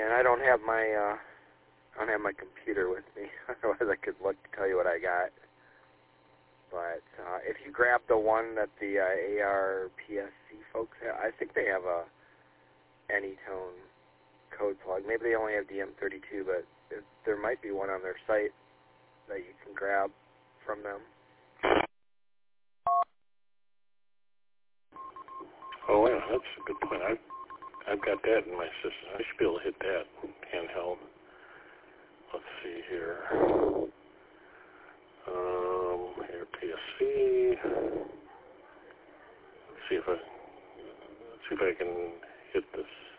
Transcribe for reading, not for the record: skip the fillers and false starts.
And I don't have my computer with me. Otherwise, I could look to tell you what I got. But if you grab the one that the ARPSC folks have, I think they have a Anytone code plug. Maybe they only have DM32, but there might be one on their site that you can grab from them. Oh, yeah, that's a good point. I've got that in my system. I should be able to hit that handheld. Let's see here. ARPSC. Let's see if I can hit this.